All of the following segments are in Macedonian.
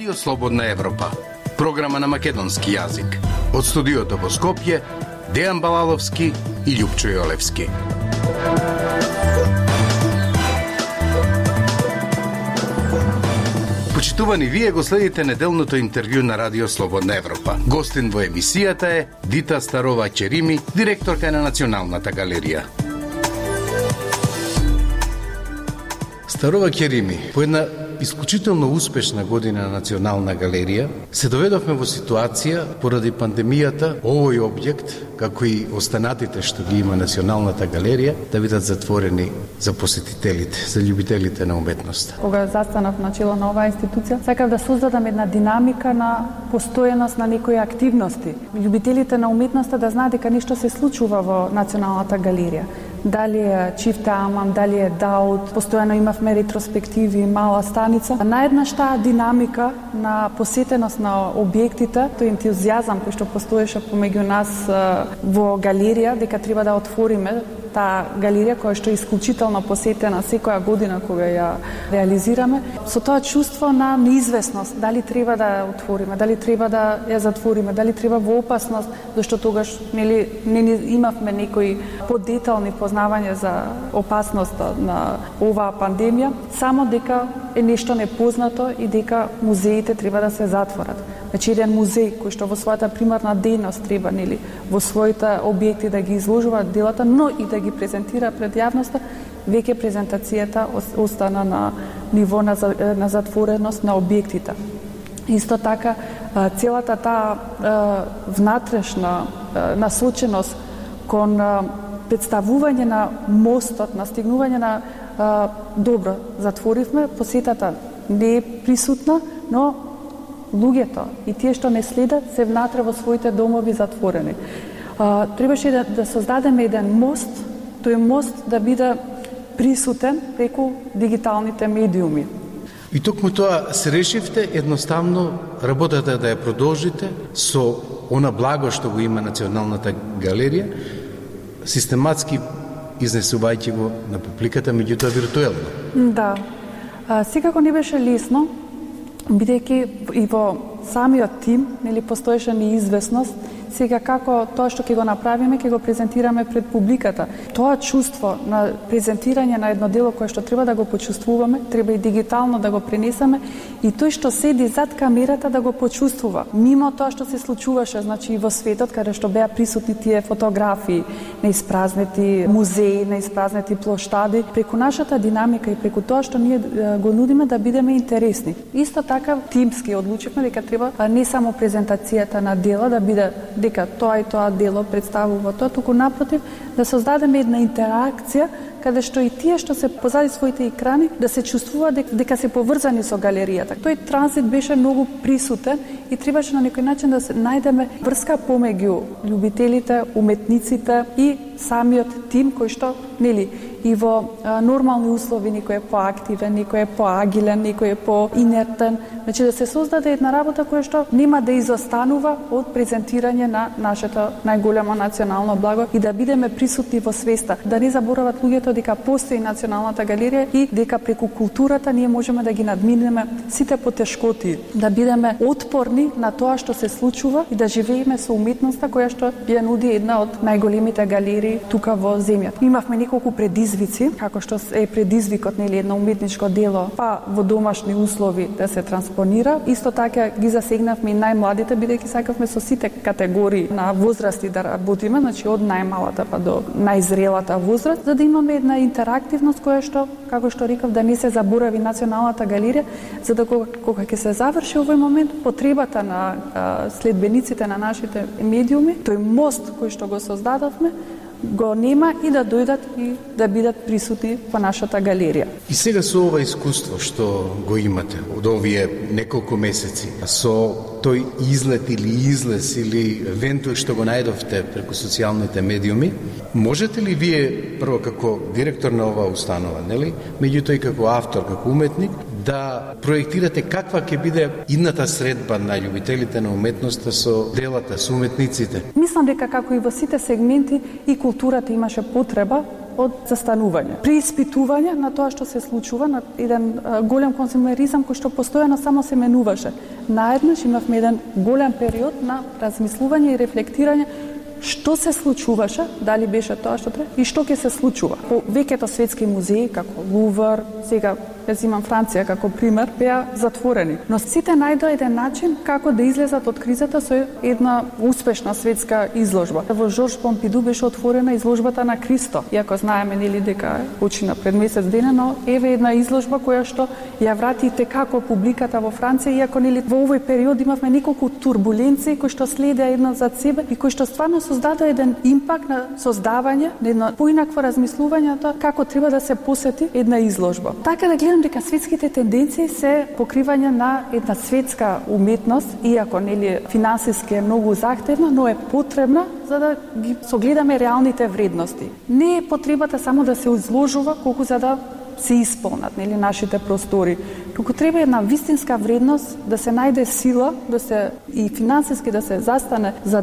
Радио Слободна Европа, програма на македонски јазик. Од студиото во Скопје, Дејан Балаловски и Љупчо Јолевски. Почитувани, вие го следите неделното интервју на Радио Слободна Европа. Гостин во емисијата е Дита Старова-Керими, директорка на Националната галерија. Старова-Керими, по една исклучително успешна година на Национална галерија, се доведовме во ситуација поради пандемијата овој објект, како и останатите што ги има Националната галерија, да бидат затворени за посетителите, за љубителите на уметноста. Кога застанав на чело на оваа институција, сакав да создадам една динамика на постојаност на некои активности. Љубителите на уметноста да знаат дека нешто се случува во Националната галерија. Дали е Чифта Амам, дали е Даут, постојано имавме ретроспективи, мала станица. Наеднаш таа динамика на посетеност на објектите, тој ентузијазам кој што постоеше помеѓу нас во галерија, дека треба да отвориме таа галерија која што е исклучително посетена секоја година кога ја реализираме, со тоа чувство на неизвестност, дали треба да ја отвориме, дали треба да ја затвориме, дали треба во опасност, зашто тогаш не имавме некои подетални познавања за опасноста на оваа пандемија, само дека е нешто непознато и дека музеите треба да се затворат. Значи, еден музеј кој што во својата примарна дејност треба во своите објекти да ги изложува делата, но и да ги презентира пред јавноста, веќе презентацијата остана на ниво на затвореност на објектите. Исто така, целата таа внатрешна насоченост кон представување на мостот, на стигнување на добро, затворивме, посетата не е присутна, но луѓето и тие што не следат се внатре во своите домови затворени. Требаше да создадеме еден мост, тој мост да биде присутен преку дигиталните медиуми. И токму тоа се решивте едноставно работата да ја продолжите со она благо што го има Националната галерија, систематски изнесувајќи го на публиката, меѓутоа виртуелно. Да. Секако не беше лесно, бидејќи и во самиот тим постоеше неизвестност, сега како тоа што ќе го направиме, ќе го презентираме пред публиката. Тоа чувство на презентирање на едно дело кое што треба да го почувствуваме, треба и дигитално да го пренесеме и тој што седи зад камерата да го почувствува. Мимо тоа што се случуваше, значи и во светот каде што беа присутни тие фотографии на испразнети музеи, на испразнети плоштади, преку нашата динамика и преку тоа што ние го нудиме да бидеме интересни. Исто така тимски одлучивме дека треба не само презентацијата на дела да биде дека тоа и тоа дело представува тоа, туку напротив да создадеме една интеракција каде што и тие што се позади своите екрани да се чувствуваат дека се поврзани со галеријата. Тој транзит беше многу присутен и требаше на некој начин да се најдеме врска помеѓу љубителите, уметниците и самиот тим кој што и во нормални услови некој е поактивен, некој е поагилен, некој е поинертен. Значи да се создаде една работа која што нема да изостанува од презентирање на нашето најголемо национално благо и да бидеме присутни во свеста, да не заборават луѓето дека постои Националната галерија и дека преку културата ние можеме да ги надминеме сите потешкоти, да бидеме отпорни на тоа што се случува и да живееме со уметноста која што ја нуди една од најголемите галерии тука во земјата. Имавме неколку предизвици, како што е предизвикот едно уметничко дело, па во домашни услови да се транспонира. Исто така ги засегнавме и најмладите, бидејќи сакавме со сите категории на возрасти да работиме, значи од најмалата па до најзрелата возраст, за да имаме една интерактивност која што, како што рекав, да не се заборави Националната галерија, за да кога ќе се заврши овој момент, потребата на следбениците на нашите медиуми, тој мост кој што го создадовме, го нема и да дојдат и да бидат присутни во нашата галерија. И сега со ова искуство што го имате од овие неколку месеци, со тој излет или излез или вентил што го најдовте преку социјалните медиуми, можете ли вие прво како директор на оваа установа, меѓутоа и како автор, како уметник, да проектирате каква ќе биде идната средба на љубителите на уметноста со делата, со уметниците? Мислам дека како и во сите сегменти и културата имаше потреба од застанување, преиспитување на тоа што се случува, на еден голем консумеризам кој што постојано само се менуваше. Наеднаш имавме еден голем период на размислување и рефлектирање што се случуваше, дали беше тоа што треба и што ќе се случува. Повеќето светски музеи, како Лувр, сега јас имам Франција како пример, беа затворени. Но сите најдоа еден начин како да излезат од кризата со една успешна светска изложба. Во Жорж Помпиду беше отворена изложбата на Кристо. Иако знаеме нели дека почина пред месец дена, но еве една изложба која што ја врати текако публиката во Франција, иако нели во овој период имавме неколку турбуленции кои што следеа една за себе и кои што стварно создадоа еден импакт на создавање, на едно поинакво размислување на тоа како треба да се посети една изложба. Така да гледам дека светските тенденции се покривање на една светска уметност, иако нели финансиски е многу захтевна, но е потребна за да ги согледаме реалните вредности. Не е потребата само да се изложува колку за да се исполнат нели нашите простори, туку треба една вистинска вредност да се најде сила, да се и финансиски да се застане за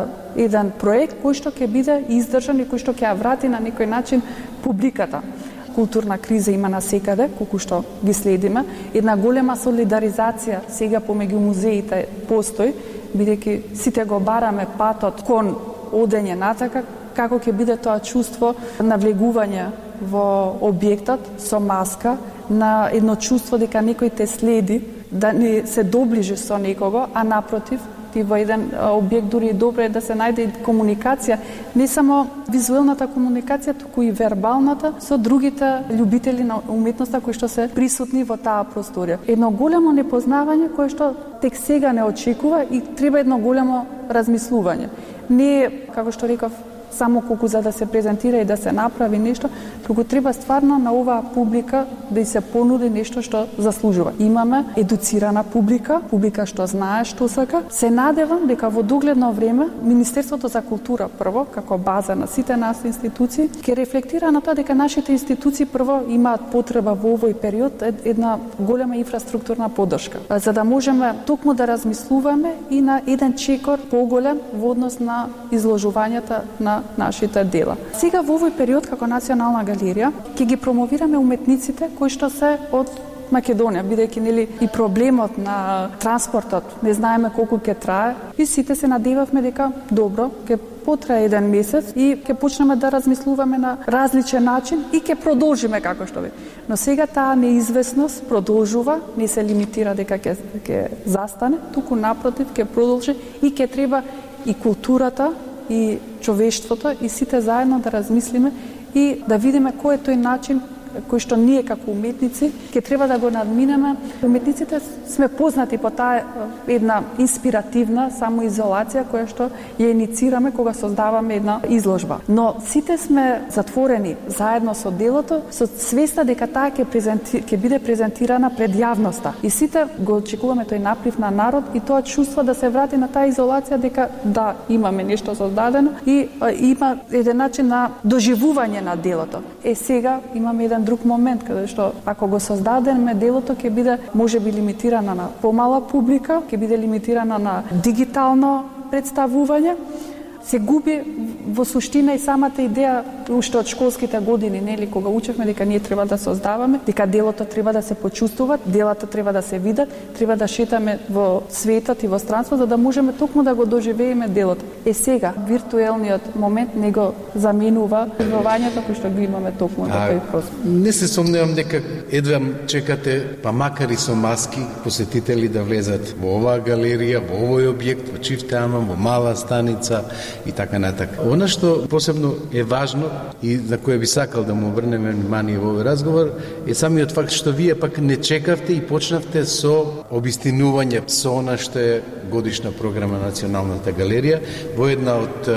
еден проект кој што ќе биде издржан и кој што ќе ја врати на некој начин публиката. Културна криза има насекаде, колку што ги следиме. Една голема солидаризација сега помеѓу музеите постои, бидејќи сите го бараме патот кон одење натака, како ќе биде тоа чувство на влегување во објектот со маска, на едно чувство дека некој те следи, да не се доближи со некого, а напротив, ти во еден објект дури добро е да се најде комуникација, не само визуелната комуникација, туку и вербалната со другите љубители на уметноста кои што се присутни во таа просторија. Едно големо непознавање кое што тек сега не очекува и треба едно големо размислување. Не е, како што реков, само колку за да се презентира и да се направи нешто, туку треба стварно на оваа публика да и се понуди нешто што заслужува. Имаме едуцирана публика што знае што сака. Се надевам дека во догледно време Министерството за култура прво, како база на сите нас институции, ќе рефлектира на тоа дека нашите институции прво имаат потреба во овој период една голема инфраструктурна поддршка, за да можеме токму да размислуваме и на еден чекор поголем во однос на изложувањата на нашите дела. Сега во овој период како Национална галерија ќе ги промовираме уметниците кои што се од Македонија, бидејќи нели и проблемот на транспортот не знаеме колку ќе трае и сите се надевавме дека добро ќе потрае еден месец и ќе почнеме да размислуваме на различен начин и ќе продолжиме како што ви. Но сега таа неизвестност продолжува, не се лимитира дека ќе застане, туку напротив ќе продолжи и ќе треба и културата и човештвото и сите заедно да размислиме и да видиме кој е тој начин кој што ние како уметници ќе треба да го надминеме. Уметниците сме познати по таа една инспиративна самоизолација која што ја иницираме кога создаваме една изложба. Но сите сме затворени заедно со делото, со свеста дека таа ќе биде презентирана пред јавноста. И сите го очекуваме тој наплив на народ и тоа чувство да се врати на таа изолација дека да, имаме нешто создадено и има еден начин на доживување на делото. Сега имаме еден друг момент каде што ако го создадеме делото ќе биде можеби лимитирана на помала публика, ќе биде лимитирана на дигитално представување. Се губи во суштина и самата идеја уште од школските години, нели, кога учевме дека ние треба да создаваме, дека делото треба да се почувствува, делата треба да се видат, треба да шетаме во светот и во странство за да можеме токму да го доживееме делото. Сега виртуелниот момент не го заменува живењето кој што го имаме токму на тој простор. Не се сомневам дека едва чекате, па макар и со маски, посетители да влезат во оваа галерија, во овој објект, во Чифте Амам, во Мала станица и така натака. Она што посебно е важно и на кое би сакал да му обрнеме внимание во овој разговор е самиот факт што вие пак не чекавте и почнавте со обистинување со она што е годишна програма на Националната галерија во една од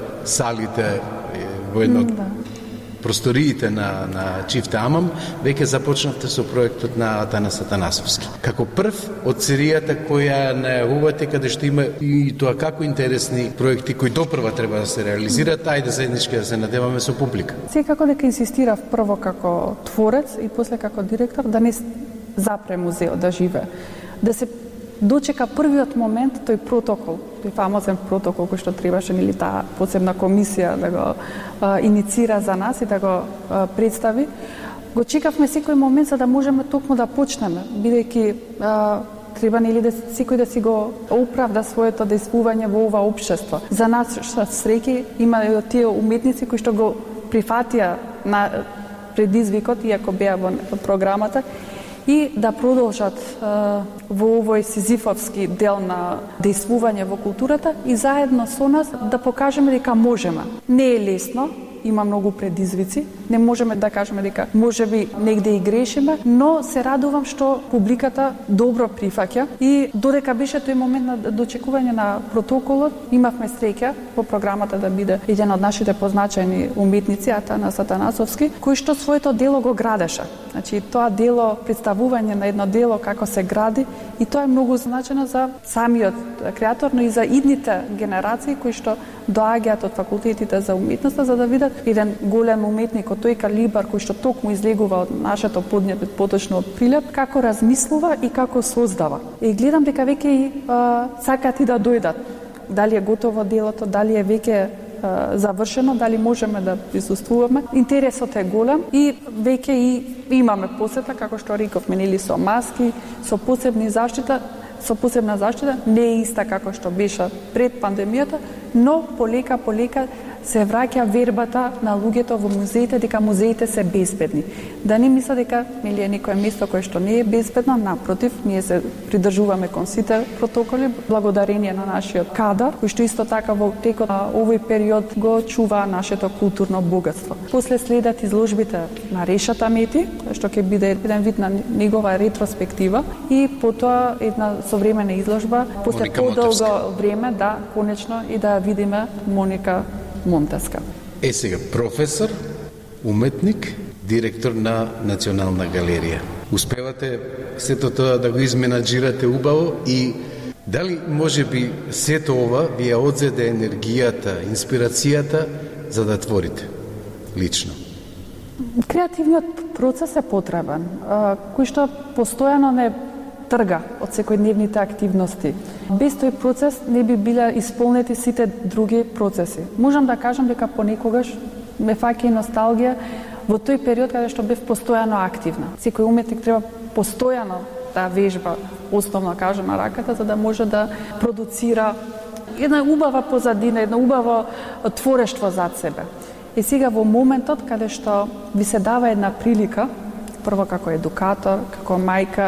салите, во една од просториите на Чифте Амам, веќе започнавте со проектот на Атанас Атанасовски. Како прв од серијата која најавувате, каде што има и тоа како интересни проекти кои допрва треба да се реализираат, ајде заеднички да се надеваме со публика. Секако дека инсистирав прво како творец и после како директор да не запре музеот да живее, да се дочека првиот момент тој протокол, тој фамозен протокол кој што требаше нели таа посебна комисија да го иницира за нас и да го представи. Го чекавме секој момент за да можеме токму да почнеме, бидејќи треба нели да секој да си го оправда своето действување во ова општество. За нас среќа има тие уметници кои што го прифатија на предизвикот, иако беа во програмата, и да продолжат во овој сизифовски дел на действување во културата и заедно со нас да покажеме дека можеме. Не е лесно, има многу предизвици, не можеме да кажеме дека можеби негде и грешиме, но се радувам што публиката добро прифаќа и додека беше тој момент на дочекување на протоколот, имавме среќа во програмата да биде еден од нашите позначајни уметници, Атанас Атанасовски, кој што своето дело го градеше. Значи, тоа дело, представување на едно дело како се гради, и тоа е многу значено за самиот креатор, но и за идните генерации кои што доаѓаат од факултетите за уметноста за да видат еден голем уметник од тој калибар кој што токму излегува од нашето поднебе, поточно од Прилеп, како размислува и како создава. И гледам дека веќе и сакаат и да дојдат. Дали е готово делото, дали е веќе завршено, дали можеме да присуствуваме. Интересот е голем и веќе и имаме посета, како што рековме, нели со маски, со посебна заштита, не е иста како што беше пред пандемијата, но полека се враќа вербата на луѓето во музеите дека музеите се безбедни. Да не мисля дека нели е некое место кое што не е безбедно, напротив, ние се придржуваме кон сите протоколи благодарение на нашиот кадар, кој што исто така во текот на овој период го чува нашето културно богатство. После следат изложбите на Решата Мети, што ќе биде еден вид на негова ретроспектива и потоа една современа изложба после подолго време, да, конечно и да видиме Моника Монтеска. Сега професор, уметник, директор на Национална галерија. Успевате сето тоа да го изменаџирате убаво и дали можеби сето ова ви ја одзеде енергијата, инспирацијата за да творите лично? Креативниот процес е потребен, кој што постојано не трга од секојдневните активности. Без тој процес не би биле исполнети сите други процеси. Можам да кажам дека понекогаш ме фаќа и носталгија во тој период каде што бев постојано активна. Секој уметник треба постојано да вежба, основно кажам на раката, за да може да продуцира една убава позадина, едно убаво творештво зад себе. И сега во моментот каде што ви се дава една прилика, прво како едукатор, како мајка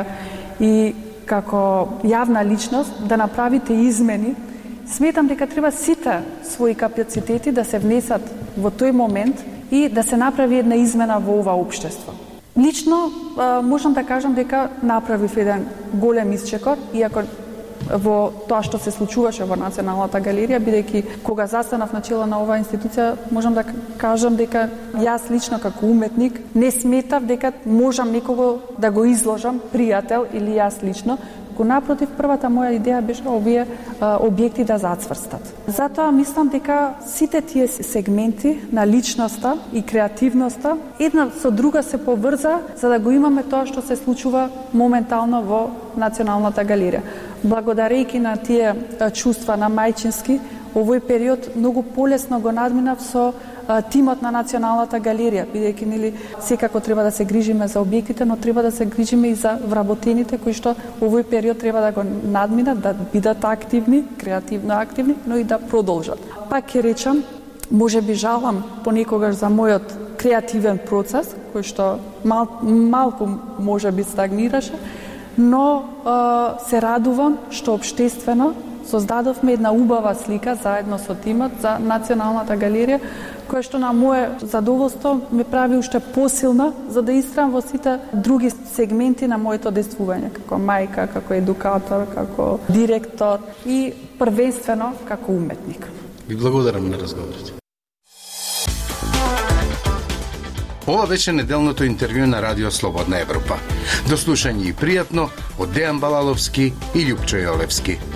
и како јавна личност да направите измени, сметам дека треба сите своји капацитети да се внесат во тој момент и да се направи една измена во ова општество. Лично можам да кажам дека направив еден голем исчекор, иако во тоа што се случуваше во Националната галерија, бидејќи кога застанав на чело на оваа институција, можам да кажам дека јас лично како уметник не сметав дека можам некого да го изложам, пријател или јас лично, напротив, првата моја идеја беше овие објекти да зацврстат. Затоа мислам дека сите тие сегменти на личноста и креативноста една со друга се поврза за да го имаме тоа што се случува моментално во Националната галерија. Благодарејќи на тие чувства на мајчински, овој период многу полесно го надминав со тимот на Националната галерија, бидејќи нели секако треба да се грижиме за објектите, но треба да се грижиме и за вработените кои што овој период треба да го надминат, да бидат активни, креативно активни, но и да продолжат. Пак ќе речам, можеби жалам понекогаш за мојот креативен процес, кој што малку можеби стагнираше, но се радувам што општествено создадовме една убава слика заедно со тимот за Националната галерија, која што на мое задоволство ме прави уште посилна за да истрам во сите други сегменти на моето действување, како мајка, како едукатор, како директор и првенствено како уметник. Ви благодарам на разговорот. Ова беше неделното интервју на Радио Слободна Европа. До слушање и пријатно од Дејан Балаловски и Љупчо Јолевски.